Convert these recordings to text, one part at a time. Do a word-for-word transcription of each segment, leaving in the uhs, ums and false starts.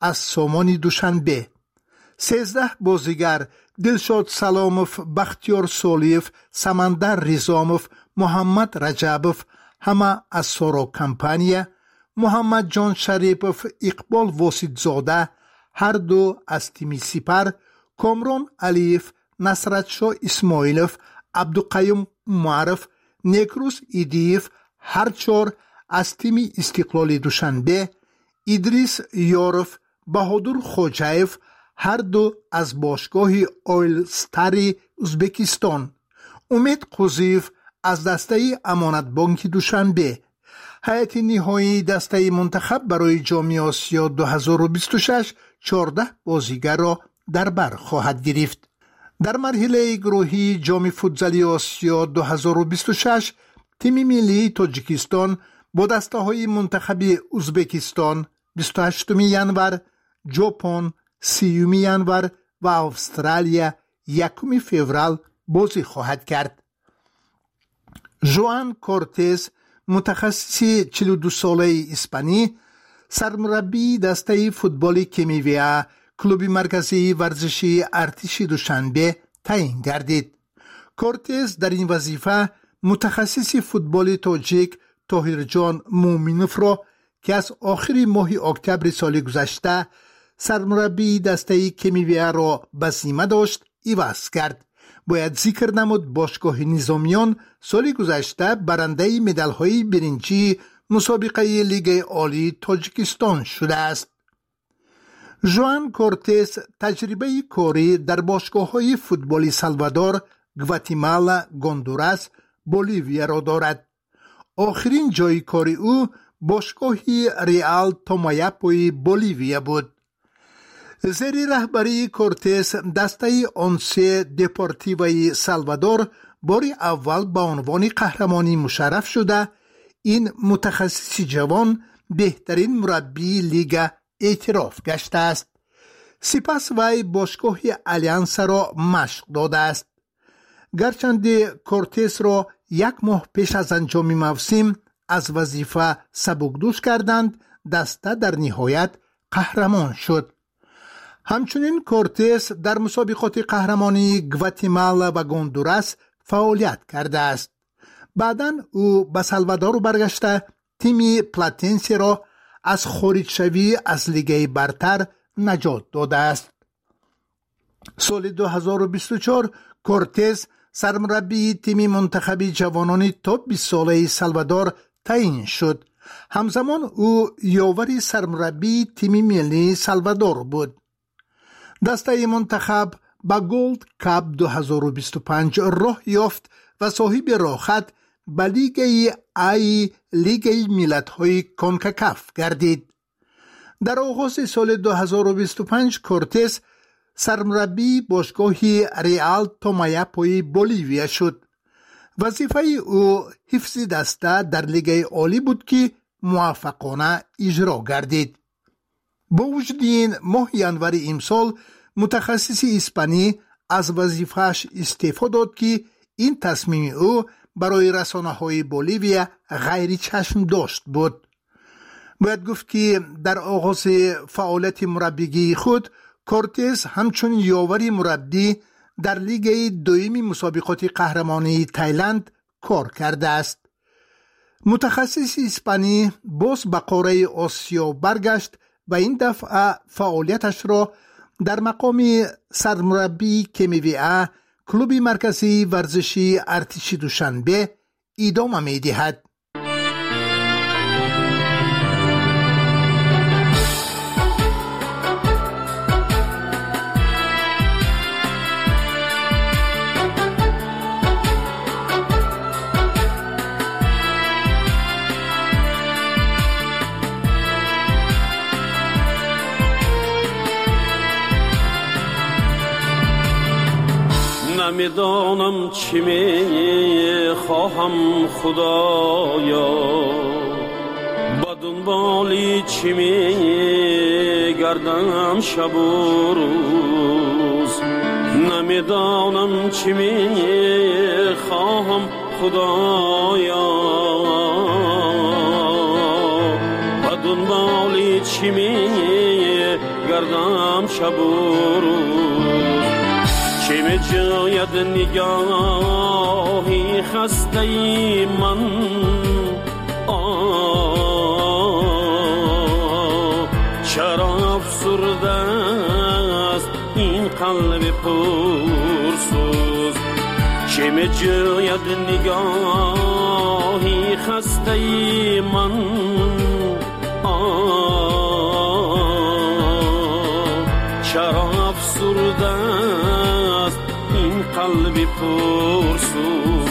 از سامان دوشنبه. سیزده بازیگر دلشاد سلاموف، بختیار سولیف، سمندر ریزاموف، محمد رجبوف همه از سورو کمپانیا، محمد جان شریپوف، اقبال واسیدزاده هر دو از تیم سپر، کامران علیف، نصرت شاه اسماعیلوف، عبدالقیوم معرف، نیکروز ایدیف هر چهار از تیم استقلال دوشنبه، ادریس یارف، بهادر خوجایف هر دو از باشگاه اویل ستاری ازبکستان، امید قوزیف از دسته امانت بانک دوشنبه. هیئت نهایی دسته منتخب برای جام آسیا دو هزار و بیست و شش چهارده بازیگر را در بر خواهد گرفت. در مرحله گروهی جام فوتزالی آسیا دو هزار و بیست و شش تیم ملی تاجیکستان با دسته های منتخب ازبکستان بیست و هشتم ژانویه، ژاپن سیوم ژانویه و استرالیا یکم فوریه بازی خواهد کرد. ژوان کورتز، متخصص چهل و دو ساله اسپانی، سرمربی دسته فوتبال کمیویا کلوب مرکزی ورزشی ارتش دوشنبه تعیین گردید. کورتز در این وظیفه متخصص فوتبال تاجیک طاهر جان مومینوف را که از آخر ماه اکتبر سال گذشته سرمربی دسته کمیویا را به ذمه داشت عوض کرد. باید ذکر نمود باشگاه نظامیان سال گذشته برنده مدال‌های برنجی مسابقه لیگ عالی تاجیکستان شده است. ژوان کورتز تجربه کاری در باشگاه‌های فوتبال سالوادور، گواتیمالا، گوندوراس، بولیویا را دارد. آخرین جای کاری او باشگاه ریال تومایاپوی بولیویا بود. زیر رهبری کورتز دسته اونسه دپورتیوی سالوادور بار اول به عنوان قهرمانی مشرف شده. این متخصص جوان بهترین مربی لیگ اعتراف گشته است. سپس وی باشگاه الیانس را مشق داده است. گرچند کورتز را یک ماه پیش از انجام موسم از وظیفه سبکدوش کردند، دسته در نهایت قهرمان شد. همچنین کورتز در مسابقات قهرمانی گواتیمالا و گوندوراس فعالیت کرده است. بعداً او به سالوادور برگشته تیم پلاتنسی را از خارج شوی از لیگ برتر نجات داده است. سال دو هزار و بیست و چهار کورتز سرمربی تیم منتخب جوانان تا بیست ساله سالوادور تعیین شد. همزمان او یاور سرمربی تیم ملی سالوادور بود. دسته منتخب با گولد کاپ دو هزار و بیست و پنج راه یافت و صاحب راحت به لیگ ای لیگ ملت‌های کانکاکاف گردید. در آغاز سال دو هزار و بیست و پنج کورتز سرمربی باشگاه ریال تومایاپوی بولیویا شد. وظیفه او حفظ دسته در لیگ عالی بود که موفقانه اجرا گردید. با وجود این ماه ژانویه امسال متخصص اسپانی از وظیفه‌اش استعفا داد که این تصمیم او برای رسانه‌های بولیویا غیر چشم داشت بود. باید گفت که در آغاز فعالیت مربیگی خود کورتز همچون یاوری مربی در لیگ دویم مسابقات قهرمانی تایلند کار کرده است. متخصص اسپانی باز به قاره آسیا برگشت و این دفعه فعالیتش را در مقام سرمربی کمیویا کلوب مرکزی ورزشی ارتش دوشنبه ادامه می‌دهد. نمیدانم چی می خواهم خدایا، با دنبالی چی می گردم شب و روز. نمیدانم چی می خواهم خدایا، با دنبالی چی می گردم شب و روز. چه می جاید نگاهی خسته ای من، آه چرا افسرده است این قلب پرسوز. چه می جاید نگاهی خسته ای من، چرا افسرده است این قلب پرسوز.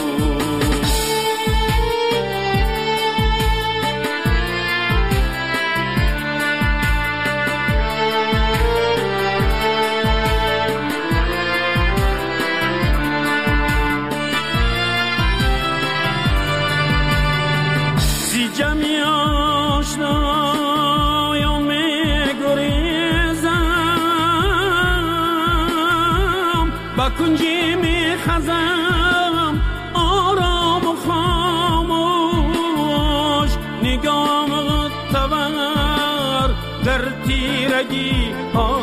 زی جمعی آشنایا می گریزم، با کنجی می خزم آرام و خاموش. نگام تور در تیرگی ها،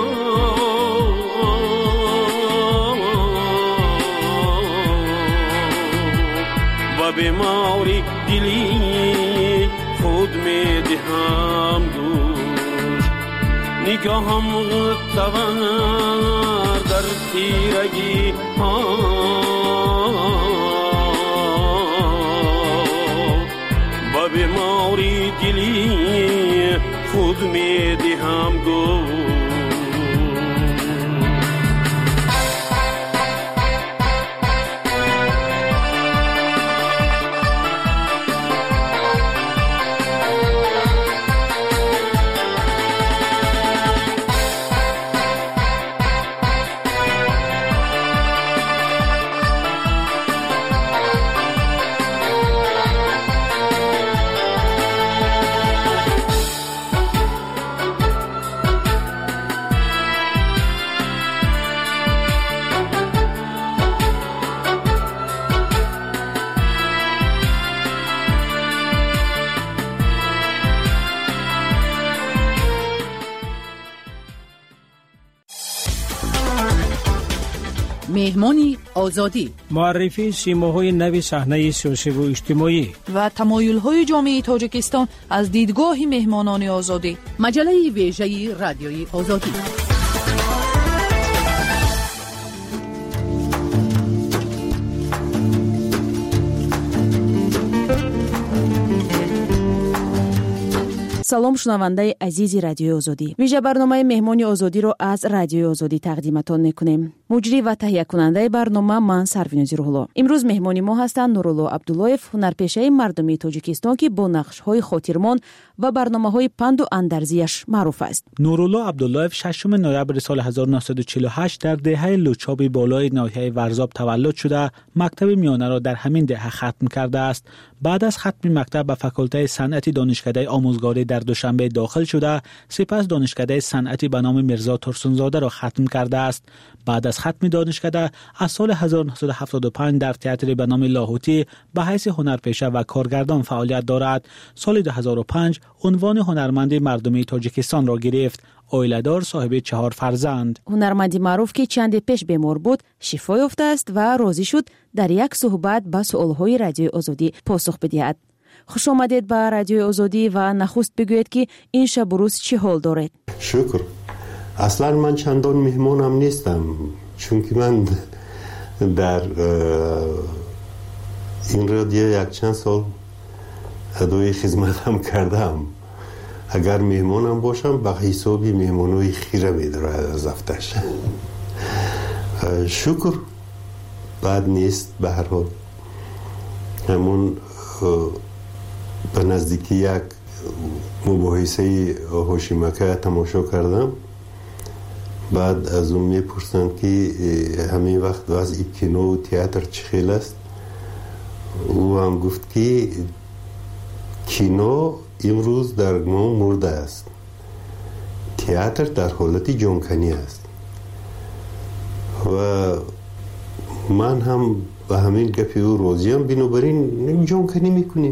و بیماری دلی خود می دهم دوش. نگاهم تور در تیرگی ها، با بیماری دلی خود می دهم دوش. مهمانی آزادی، معرفی سیماهای نوی صحنه سیاسی و اجتماعی و تمایل‌های جامعه تاجیکستان از دیدگاه مهمانان آزادی. مجله ویژه رادیوی آزادی. салом шунавандаи азизи радиои озодӣ. вижа барномаи меҳмони озодиро аз радиои озодӣ тақдиматон мекунем. муҷрӣ ва таҳиякунандаи барнома ман Сарвинози Рӯҳулло. имрӯз меҳмони мо ҳастанд Нурулло Абдуллоев, ҳунарпешаи мардумии Тоҷикистон ки бо нақшҳои хотирмон ва барномаҳои панду андарзияш маъруф аст. Нурулло Абдуллоев шашум ноябри соли ҳазору наҳсаду чилу ҳашт дар деҳаи Лучоби болои ноҳияи Варзоб таваллуд шуда, мактаби миёнаро дар ҳамин деҳа хатм кардааст. баъд аз хатми мактаб ба факултаи санъати донишкадаи омӯзгорӣ дар Душанбе дохил шуда, сипас донишкадаи санъати ба номи Мирзо Турсунзодаро хатм кардааст. баъд аз хатми донишкада аз соли ҳазору наҳсаду ҳафтоду панҷ дар театри ба номи Лоҳутӣ ба ҳайси ҳунарпеша ва коргардон фаъолият дорад. соли ду ҳазору панҷ унвони ҳунарманди мардумии Тоҷикистонро гирифт. оиладор, соҳиби чаҳор фарзанд. ҳунарманди маъруф ки чанде пеш бемор буд, шифо ёфтааст ва розӣ шуд дар як суҳбат ба суолҳои радиои озодӣ посух бидиҳад. хуш омадед ба радиои озодӣ ва нахуст бигӯед ки ин шабу рӯз чӣ ҳол доред? шукр. аслан ман чандон меҳмонам нестам, чунки ман дар ин радио якчанд сол адои хизматам кардам. агар меҳмонам бошам ба ҳисоби меҳмонои хира медорад аз афташ. шукр, бад нест. ба ҳар ҳол ҳамон ба наздики як мубоҳисаи ҳошимака тамошо кардам. баъд аз он мепурсанд ки ҳамин вақт вазъи кинову театр чӣ хел аст. ӯ ҳам гуфт ки кино имрӯз дар мо мурда аст, театр дар ҳолати ҷонканӣ аст. ва ман ҳам ба ҳамин гапи ӯ розиам. бинобар ин ҷонканӣ мекунем,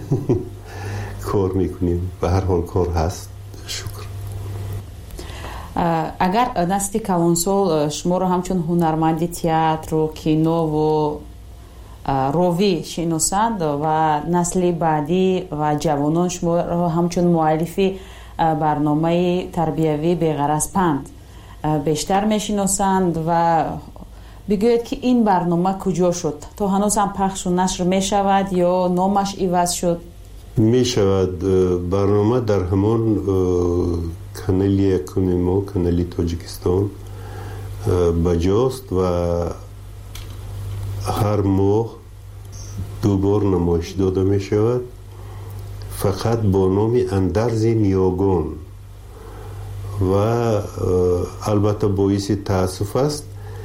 кор мекунем. ба ҳар ҳол кор ҳаст. шукр. агар насли калонсол шуморо ҳамчун ҳунарманди театру кинову ровӣ шиносанд ва насли баъдӣ ва ҷавонон шуморо ҳамчун муаллифи барномаи тарбиявӣ беғараз панд бештар мешиносанд ва бигӯед ки ин барнома куҷо шуд, то ҳанӯз ҳам пахшу нашр мешавад ё номаш иваз шуд? мешавад. барнома дар ҳамон канали якуми мо, канали Тоҷикистон баҷост ва ҳар моҳ ду бор намоиш дода мешавад, фақат бо номи Андарзи Ниёгон. ва албатта боиси таассуф аст,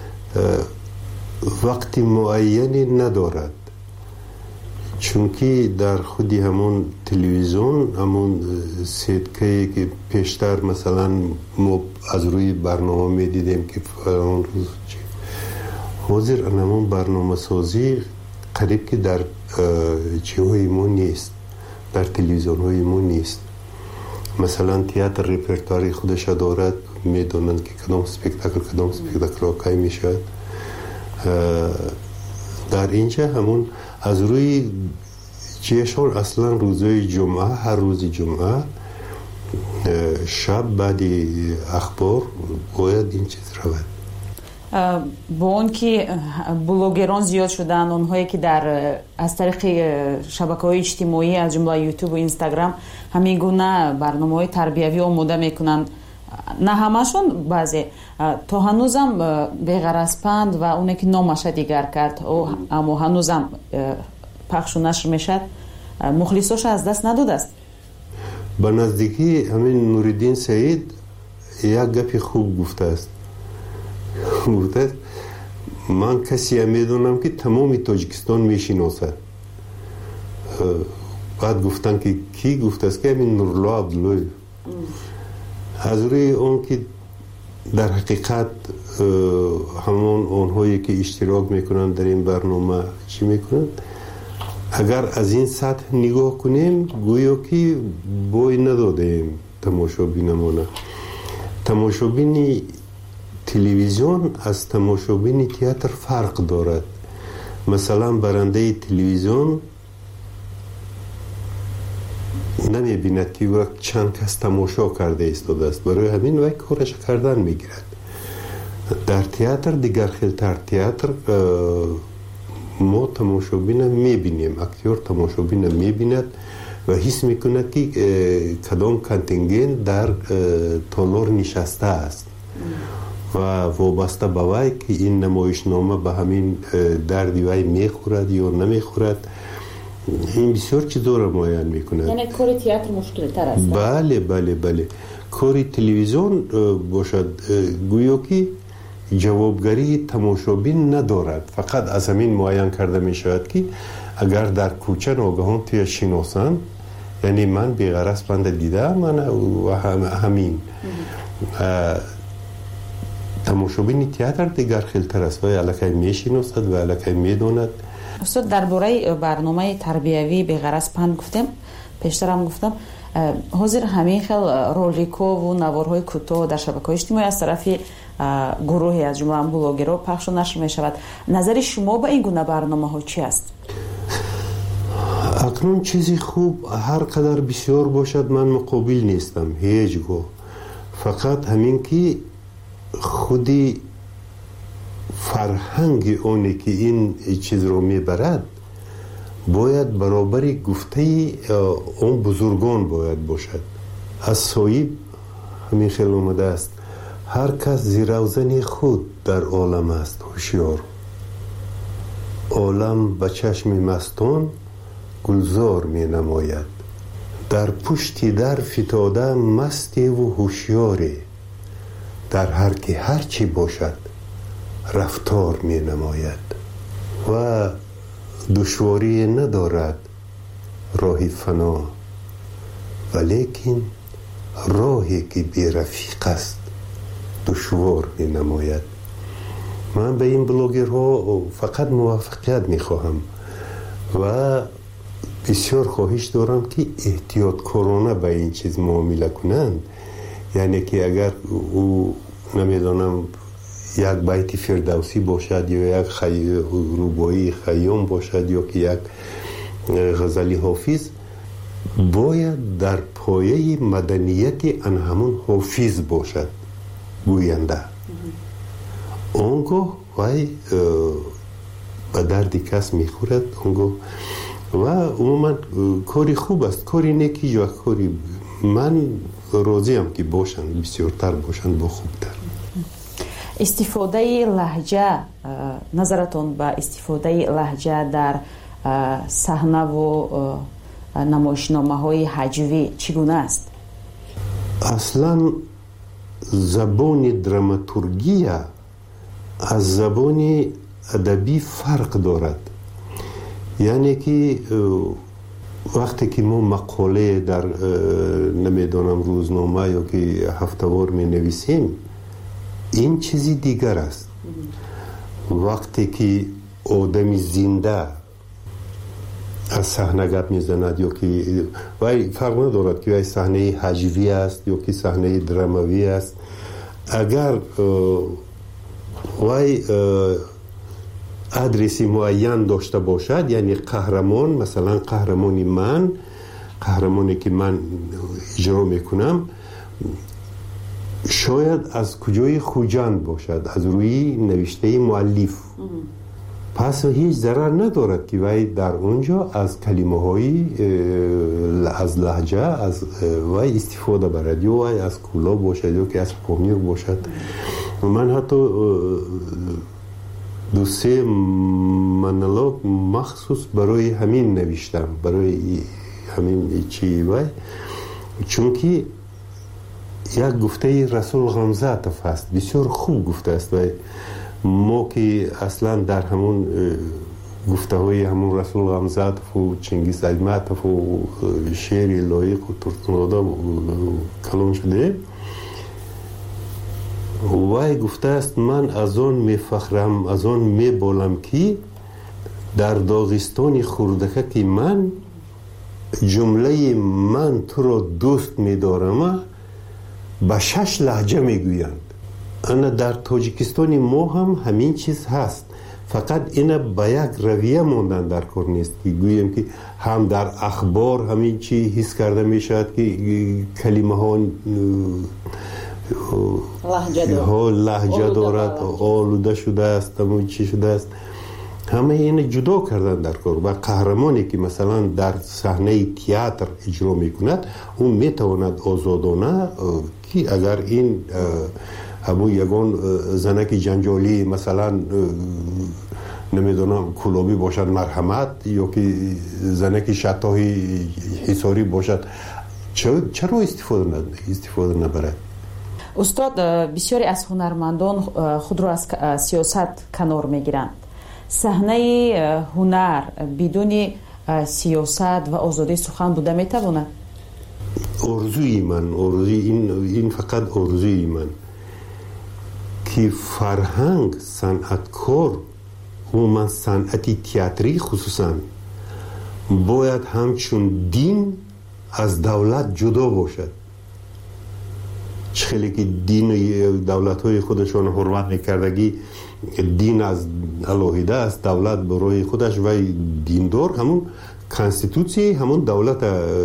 вақти муайяне надорад, чунки дар худи ҳамон телевизион, ҳамон сеткае ки пештар масалан мо аз рӯи барнома медидем ки фалон рӯз ҳозир ҳамон барномасозӣ қариб ки дар чиҳои мо нест, дар телевизионҳои мо нест. масалан театр репертуари худаша дорад, медонанд ки кадом спектакл кадом спектакл окай мешавад. дар инҷа ҳамон аз рӯи чиашон аслан рӯзои ҷумъа, ҳар рӯзи ҷумъа шаб баъди ахбор бояд ин чиз равад. бо он ки блогерон зиёд шуданд, онҳое ки дар аз тариқи шабакаҳои иҷтимоӣ аз ҷумла ютубу инстаграм ҳамин гуна барномаҳои тарбиявӣ омода мекунанд, на ҳамашон, баъзе то ҳанӯзам беғаразпанд ва оне ки номаша дигар кард, аммо ҳанӯзам пахшу нашр мешад, мухлисоша аз даст надодааст? ба наздикӣ ҳамин Нуриддин Саид як гапи хуб гуфтааст. гуфтааст ман касеам медонам ки тамоми Тоҷикистон мешиносад. баъд гуфтанд ки кӣ? гуфтааст ки ҳамин Нурло Абдуллоев. аз рӯи он ки дар ҳақиқат ҳамон онҳое ки иштирок мекунанд дар ин барнома чӣ мекунанд, агар аз ин сатҳ нигоҳ кунем гӯё ки бой надодаем тамошобинамона. тамошобини телевизион аз тамошобини театр фарқ дорад. масалан барандаи телевизион намебинад ки ӯ чанд кас тамошо карда истодааст, барои ҳамин вай кораш кардан мегирад. дар театр дигар хелтар. театр мо тамошобина мебинем, актёр тамошобина мебинад ва ҳис мекунад ки кадом контингент дар толор нишастааст ва вобаста ба вай ки ин намоишнома ба ҳамин дарди вай мехӯрад ё намехӯрад. ин бисёр чизоро муайян мекунад. яъне кори театр мушкилтар аст. бале бале бале кори телевизион бошад гӯё ки ҷавобгарии тамошобин надорад. фақат аз ҳамин муайян карда мешавад ки агар дар кӯча ногаҳон туя шиносанд, яъне ман беғараз банда дидаам ва ҳамин. тамошобини театр дигар хелтар аст, вай аллакай мешиносад ва аллакай медонад. устод, дар бораи барномаи тарбиявӣ беғараз панд гуфтем, пештарам гуфтам, ҳозир ҳамин хел роликову наворҳои кӯтоҳ дар шабакаҳои иҷтимоӣ аз тарафи гурӯҳе аз ҷумла блогерҳо пахшу нашр мешавад. назари шумо ба ин гуна барномаҳо чӣ аст? акнун чизи хуб ҳар қадар бисёр бошад, ман муқобил нестам ҳеҷ гоҳ. фақат ҳамин ки худи фарҳанги оне ки ин чизро мебарад бояд баробари гуфтаи он бузургон бояд бошад. аз соиб ҳамин хел омадааст: ҳар кас зиравзани худ дар олам аст ҳушёр. олам ба чашми мастон гулзор менамояд. дар пушти дар фитода мастеву ҳушёре. дар ҳар ки ҳар чӣ бошад рафтор менамояд. ва душворие надорад роҳи фано, валекин роҳе ки берафиқ аст душвор менамояд. ман ба ин блогерҳо фақат муваффақият мехоҳам ва бисёр хоҳиш дорам ки эҳтиёткорона ба ин чиз муомила кунанд یعنی که اگر او نمیدونم یک بیت فردوسی باشد یا یک خی... روبایی خیام باشد یا که یک غزلی حافظ، باید در پایه مدنیت ان همون حافظ باشد گوینده. اونگاه وای به درد کس میخورد اونگاه و عموما کاری خوب است، کاری نیکی یا کاری من راضیم که باشن، بسیارتر باشن با خوبتر. استفاده لهجه، نظرتون به استفاده لهجه در صحنه و نمایشنامه های هجوی چگونه است؟ اصلا زبان دراماتورگی از زبان ادبی فرق دارد. یعنی که وقتی که ما مقاله در نمیدونم روزنامه یا که هفته‌وار می نویسیم، این چیزی دیگر است. وقتی که آدمی زنده از صحنه گپ میزند یا که وای فرق ندارد که وای صحنه هجوی است یا که صحنه دراموی است، اگر وای ادرسی معین داشته باشد، یعنی قهرمان، مثلا قهرمانی من، قهرمانی که من اجرا میکنم شاید از کجای خوجند باشد، از روی نوشته مؤلف، پس هیچ ضرر ندارد که وای در اونجا از کلمه های از لهجه از وای استفاده برد، یا وای از کولا باشد یا که از پامیر باشد. من حتی دو سه منالوگ مخصوص برای همین نوشتم، برای همین چی وای، چون که یک گفته رسول غمزاتف است، بسیار خوب گفته است و ما که اصلا در همون گفته های همون رسول غمزاتف و چنگیز ایماتف و شعر لایق و ترتنادا کلام شده، وای گفته است من از آن می فخرم، از آن می بالم که در داغستان خوردکه که من جمله من تو را دوست می دارم با شش لهجه می گویند. انا در تاجیکستان ما هم همین چیز هست، فقط اینا با یک رویه موندن در کار نیست که گویم که هم در اخبار همین چی حس کرده می شود که کلمه ها ها لهجه دارد، آلوده شده است، همون چی شده است، همه این جدا کردن در کار. و قهرمانی که مثلا در صحنه تئاتر اجرا میکند اون میتواند آزادانه که اگر این همون یگان زنک جنجالی مثلا نمیدونم کلابی باشد مرحمت، یا که زنک شتاهی حساری باشد، چرا استفاده استفاده نبرد؟ استاد، بسیاری از هنرمندان خود را از سیاست کنار میگیرند. صحنه هنر بدون سیاست و آزادی سخن بوده میتواند؟ آرزوی من، آرزوی این این فقط آرزوی من که فرهنگ، صنعتکار و من صنعتی تئاتری خصوصا باید همچون دین از دولت جدا باشد. خیلی که دین دولت های خودشان حرمت میکردگی، دین از علاهیده است، دولت برای خودش و دیندار همون کانستیتوسی همون دولت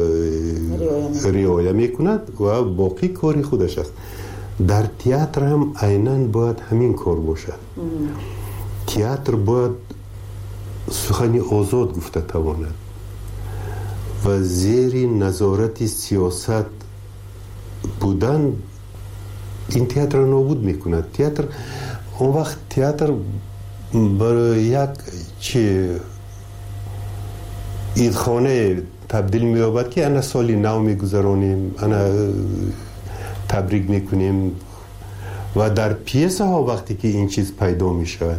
رعایت میکند و باقی کاری خودش است. در تئاتر هم عیناً باید همین کار باشد. تئاتر باید سخنی آزاد گفته تواند و زیر نظارت سیاست بودن این تئاتر را نابود میکند. تئاتر اون وقت تئاتر برای یک چه ایدخانه تبدیل می‌یابد که انا سالی نو میگذرانیم، انا تبریک میکنیم و در پیسه ها وقتی که این چیز پیدا میشود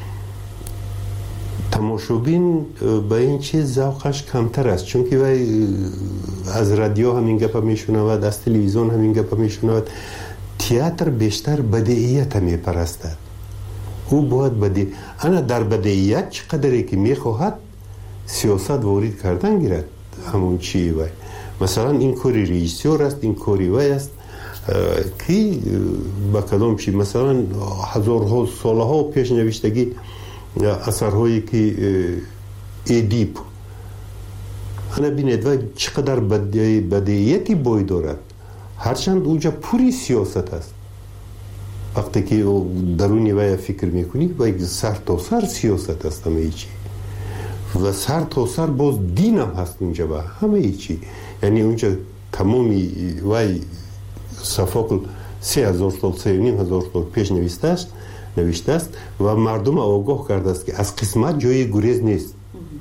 تماشابین به این چیز ذوقش کمتر است، چون که وای از رادیو همین گپ میشنود، از تلویزیون همین گپ میشنود. تئاتر بیشتر بدیعیت میپرستد، او باید بدی انا در بدیعیت چقدری که میخواهد سیاست وارد کردن گیرد. همون چی وای مثلا این کاری رئیسیور است، این کاری وای است، کی با کدام چی مثلا هزارها سالها پیش نوشتگی اثرهایی که ادیپ انا بینید و چقدر بدیهیتی بوی دارد، هرچند اونجا پوری سیاست است. وقتی که درونی وای فکر میکنی وای سر تا سر سیاست است همه چی و سر تا سر باز دین هم هست اونجا و همه چی. یعنی اونجا تمامی وای صفاقل سه هزار سال سه و نیم هزار سال پیش نوشته است نوشته است و مردم آگاه کرده است که از قسمت جای گریز نیست.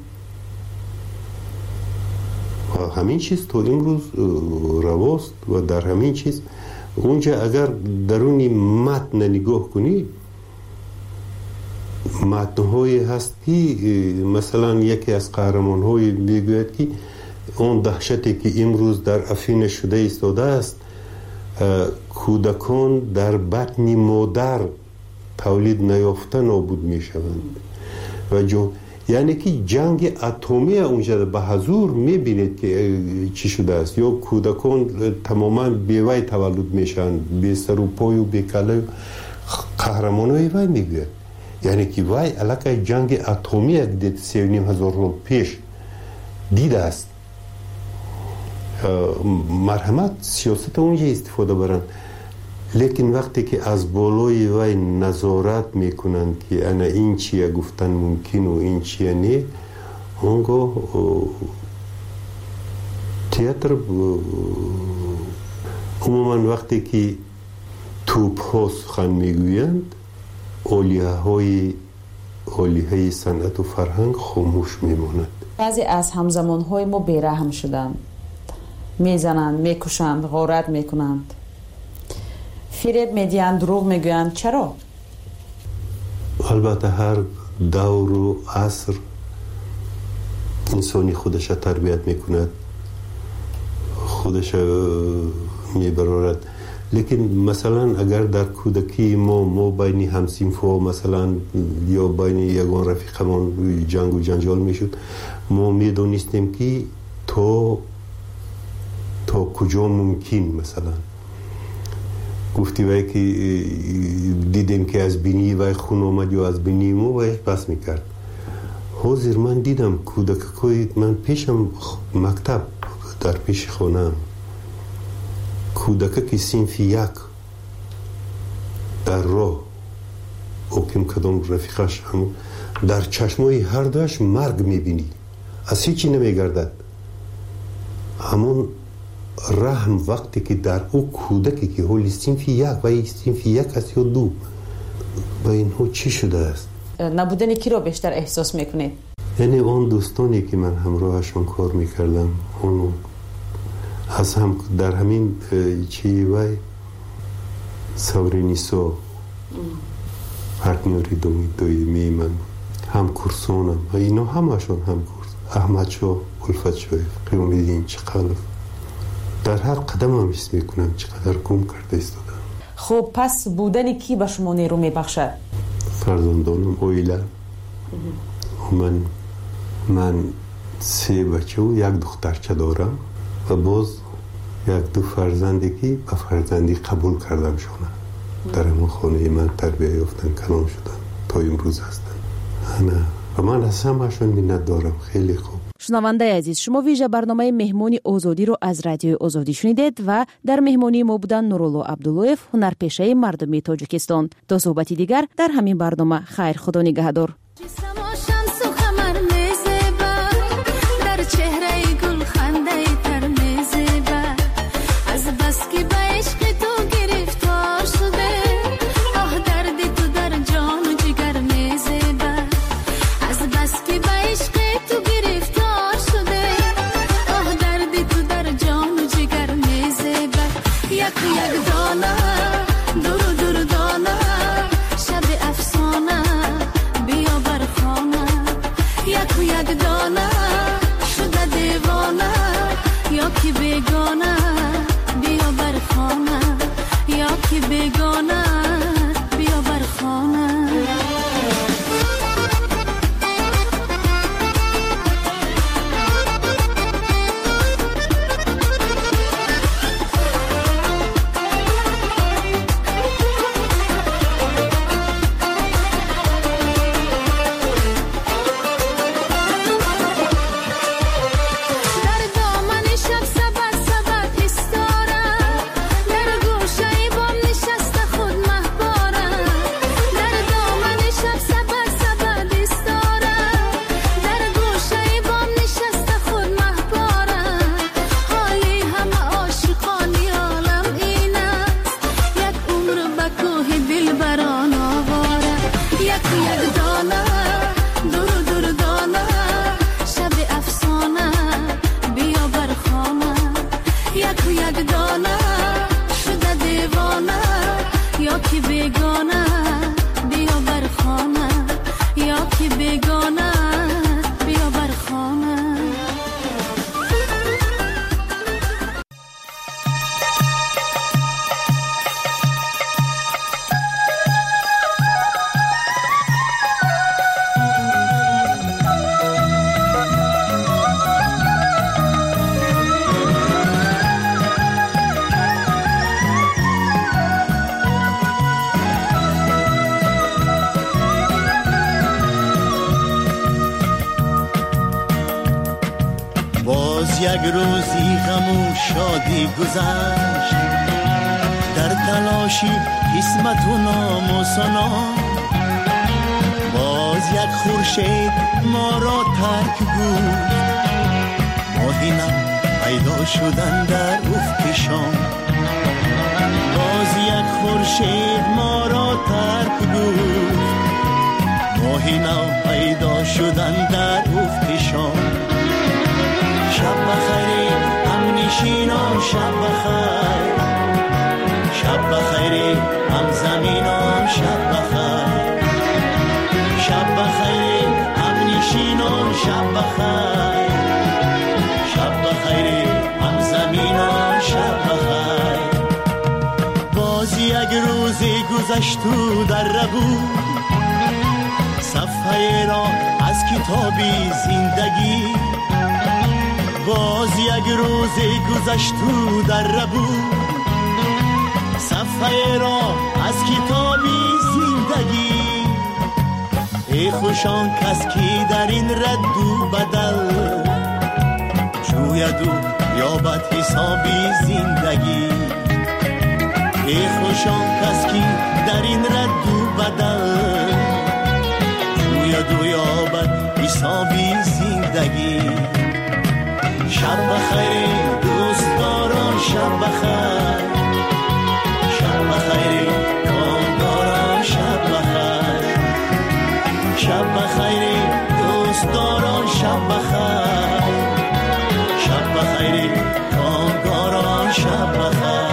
و همین چیز تو امروز رواست و در همین چیز اونجا اگر درونی متن نگاه کنی متن‌هایی هست که مثلا یکی از قهرمان‌های میگوید که اون دهشتی که امروز در افین شده ایستاده است کودکان در بطن مادر تولید نیافته نابود میشوند و جو یعنی که جنگ اتمی اونجا به حضور میبینید که چی شده است یا کودکان تماما بیوی تولد میشن بی سر و پای و بی کله قهرمانای وای میگوید یعنی که وای علاقه جنگ اتمی دید سی و نیم هزار سال پیش دیده است. مرحمت سیاست اونجا استفاده برند لیکن وقتی که از بالای وای نظارت میکنند که انا این چیه گفتن ممکن و این چیه نه اونگاه تئاتر عموما وقتی که توپ ها سخن میگویند اولیه های اولیه های صنعت و فرهنگ خاموش میماند. بعضی از همزمان های ما بیرحم شدند، میزنند، میکشند، غارت میکنند، فریب میدیند، دروغ میگویند. چرا؟ البته هر دور و عصر انسانی خودش تربیت میکند، خودش میبرارد. لیکن مثلا اگر در کودکی ما ما بین همسینفا مثلا یا بین یگان رفیقمان جنگ و جنجال میشد ما میدونستیم که تو تا کجا ممکن مثلا گفتی وای که دیدیم که از بینی وای خون آمد یا از بینی مو وای پس میکرد. حاضر من دیدم کودکای من پیشم مکتب در پیش خونم کودک که صنف یک در راه او کم کدام رفیقش هم در چشمای هر دوش مرگ میبینی از هیچی نمیگردد. همون رحم وقتی که در او کودکی که حالی صنف یک و صنف یک است یا دو با اینها چی شده است؟ نبودن کی رو بیشتر احساس میکنید؟ یعنی اون دوستانی که من همراهشون کار میکردم اون از هم در همین چی وای سورینیسو پارتنری دومی دویمی من هم کورسونم و اینا همشون هم کورس احمد شو الفت شوی قیام دیدین چقدر در هر قدم هم حس میکنم چقدر گم کرده ایستادم. خب پس بودن کی به شما نیرو میبخشد؟ فرزندانم اویلا من من سه بچه و یک دخترچه دارم و باز یک دو فرزندی که به فرزندی قبول کردم شونه در همون خانه من تربیه یافتن کلام شدن تا امروز هستن. انا و من از همشون منت دارم. خیلی خوب. شنونده عزیز، شما ویژه برنامه مهمانی آزادی رو از رادیو آزادی شنیدید و در مهمانی ما بودن نورالله عبداللهیف، هنرپیشه مردمی تاجیکستان. تا صحبتی دیگر در همین برنامه. خیر، خدا نگهدار. یا که بیگانه بیا بر خانه یا که بیگانه بیا بر خانه. یک روزی غم و شادی گذشت، در تلاشی قسمت و نام و سنا. باز یک خورشید ما را ترک بود، ماهی نو پیدا شدن در افق شام. باز یک خورشید ما را ترک بود، ماهی نو پیدا شدن در افق شام. شب بخیر هم نشینان، شب بخیر، شب بخیر هم زمینان، شب بخیر، شب بخیر هم نشینان، شب بخیر، شب بخیر هم زمینان، شب بخیر. باز یک روزی گذشت و در ربود، صفحه را از کتابی زندگی. باز یک روزی گذشت و در ربود، صفحه را از کتابی زندگی. ای خوشان کس کی در این رد و بدل، جوید و یابد حسابی زندگی. ای خوشان کس کی در این رد و بدل، جوید و یابد حسابی زندگی. شب بخیر دوستداران، شب بخیر، شب بخیر کامگاران، شب بخیر، شب بخیر دوستداران، شب بخیر، شب بخیر کامگاران، شب بخیر.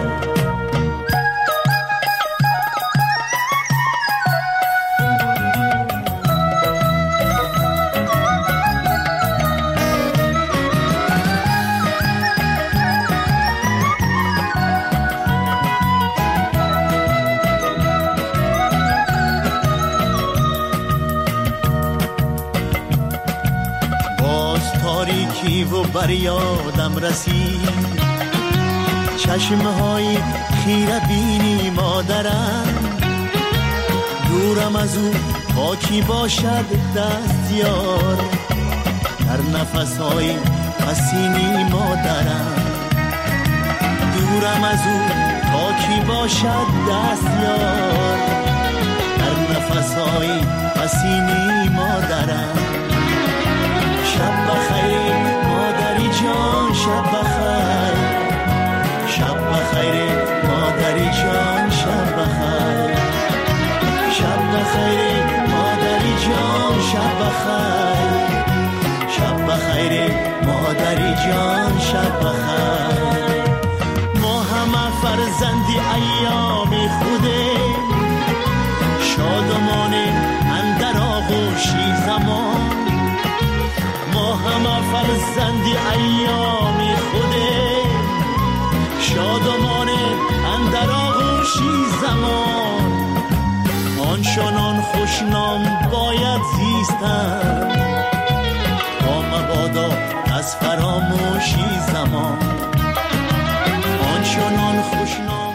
و بر یادم رسید چشمهای خیره بینی مادرم. دورم از او پاکی باشد دستیار، در نفسهای حسینی مادرم. دورم از او پاکی باشد دستیار، در نفسهای حسینی مادرم. شب بخیر مادری جان، شب بخیر، شب بخیر مادری جان، شب بخیر، شب بخیر مادری جان، شب بخیر، شب بخیر مادری جان، شب بخیر. ما همه فرزندی ایام خوده، شادمان اندر آغوشی زمان. ما همه فرزندی ایام خوده، شادمان اندر آغوشی زمان. آنچنان خوشنام باید زیستن، با مبادا از فراموشی زمان. آنچنان خوشنام